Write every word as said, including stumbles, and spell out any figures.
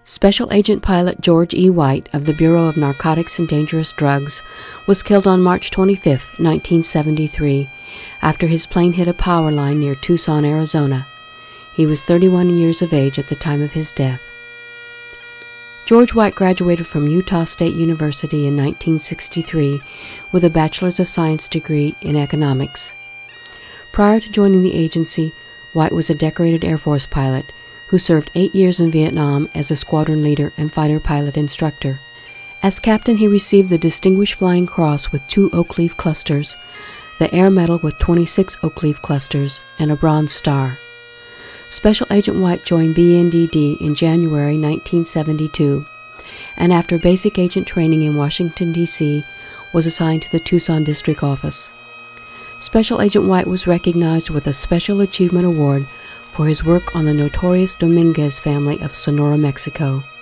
Special Agent Pilot George E. White of the Bureau of Narcotics and Dangerous Drugs was killed on March twenty-fifth, nineteen seventy-three, after his plane hit a power line near Tucson, Arizona. He was thirty-one years of age at the time of his death. George White graduated from Utah State University in nineteen sixty-three with a Bachelor's of Science degree in economics. Prior to joining the agency, White was a decorated Air Force pilot who served eight years in Vietnam as a squadron leader and fighter pilot instructor. As captain, he received the Distinguished Flying Cross with two oak leaf clusters, the Air Medal with twenty-six oak leaf clusters, and a Bronze Star. Special Agent White joined B N D D in January nineteen seventy-two, and after basic agent training in Washington, D C, was assigned to the Tucson District Office. Special Agent White was recognized with a Special Achievement Award for his work on the notorious Dominguez family of Sonora, Mexico.